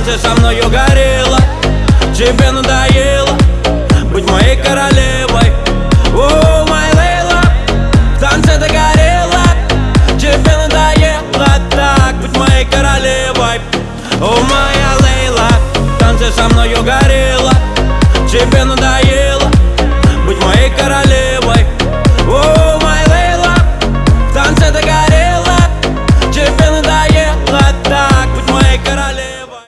танце со мною горело. Тебе надоело быть моей королевой. О, моя Лейла, в танце ты горела. Тебе надоело так быть моей королевой. О, моя Лейла, в танце со мною горела. Тебе надоело